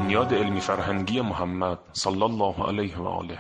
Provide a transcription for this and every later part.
بنیاد علمی فرهنگی محمد صلی الله علیه و آله.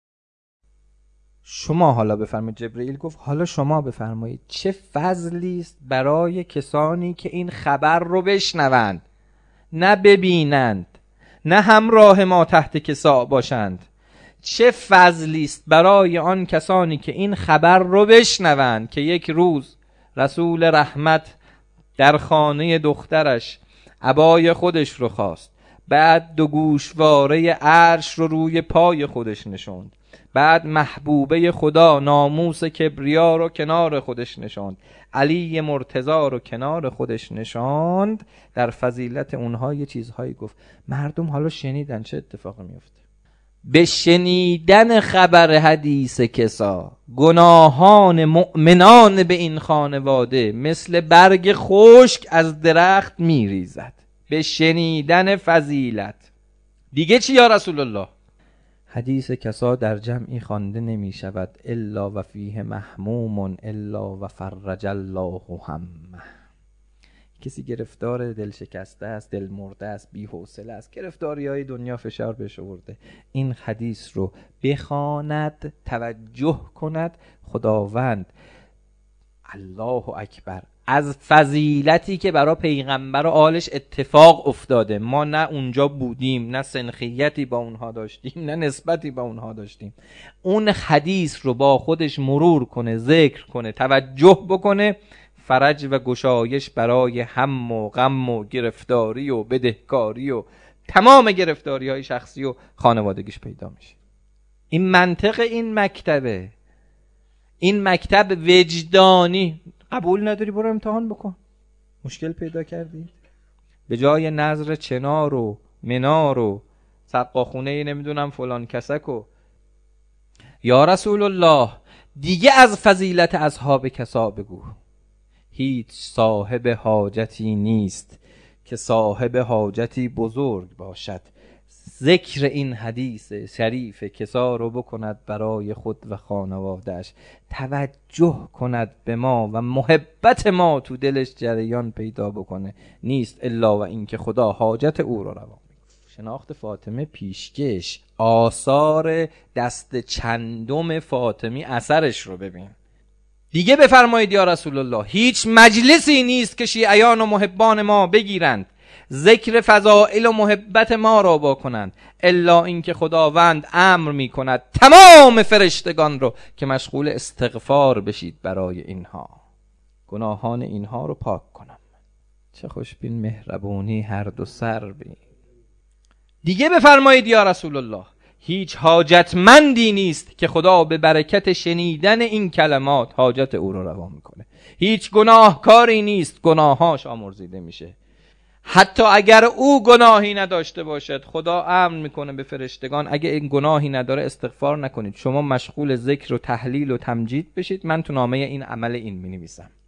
شما حالا بفرمایید. جبرئیل گفت حالا شما بفرمایید چه فضلی است برای کسانی که این خبر رو بشنوند، نه ببینند، نه همراه ما تحت کسا باشند. چه فضلی است برای آن کسانی که این خبر رو بشنوند که یک روز رسول رحمت در خانه دخترش عبای خودش رو خواست، بعد دو گوشواره عرش رو روی پای خودش نشوند، بعد محبوبه خدا ناموس کبریا رو کنار خودش نشاند، علی مرتضی رو کنار خودش نشاند. در فضیلت اونها یه چیزهایی گفت. مردم حالا شنیدن چه اتفاقی میفته؟ به شنیدن خبر حدیث کسا گناهان مؤمنان به این خانواده مثل برگ خشک از درخت میریزد. به شنیدن فضیلت. دیگه چی یا رسول الله؟ حدیث کسا در جمعی خوانده نمی شود الا و فیه محموم الا و فرج الله همه. کسی گرفتار دل شکسته است، دل مرده است، بی حوصله است، گرفتاری های دنیا فشار بهش آورده، این حدیث رو بخواند، توجه کند، خداوند الله اکبر از فضیلتی که برای پیغمبر و آلش اتفاق افتاده، ما نه اونجا بودیم، نه سنخیتی با اونها داشتیم، نه نسبتی با اونها داشتیم، اون حدیث رو با خودش مرور کنه، ذکر کنه، توجه بکنه، فرج و گشایش برای هم و غم و گرفتاری و بدهکاری و تمام گرفتاری های شخصی و خانوادگیش پیدا میشه. این منطق این مکتبه، این مکتب وجدانی. قبول نداری برو امتحان بکن. مشکل پیدا کردی؟ به جای نظر چنار و منار و سقاخونه نمیدونم فلان کسک و یا رسول الله دیگه از فضیلت اصحاب کسا بگو. هیچ صاحب حاجتی نیست که صاحب حاجتی بزرگ باشد ذکر این حدیث شریف کسا رو بکند برای خود و خانوادهش، توجه کند به ما و محبت ما تو دلش جریان پیدا بکنه، نیست الا و اینکه خدا حاجت او رو روا می‌کند. شناخت فاطمه پیشکش، آثار دست چندم فاطمی اثرش رو ببین. دیگه بفرمایید یا رسول الله هیچ مجلسی نیست که شیعیان و محبان ما بگیرند ذکر فضائل و محبت ما را بکنند الا اینکه خداوند امر میکند تمام فرشتگان رو که مشغول استغفار بشید برای اینها، گناهان اینها رو پاک کنم. چه خوشبین مهربونی هر دو سر بین. دیگه بفرمایید یا رسول الله هیچ حاجتمندی نیست که خدا به برکت شنیدن این کلمات حاجت او رو روا میکنه. هیچ گناهکاری نیست گناهاش آمرزیده میشه. حتی اگر او گناهی نداشته باشد خدا امر میکنه به فرشتگان اگه این گناهی نداره استغفار نکنید، شما مشغول ذکر و تحلیل و تمجید بشید، من تو نامه این عمل این مینویسم.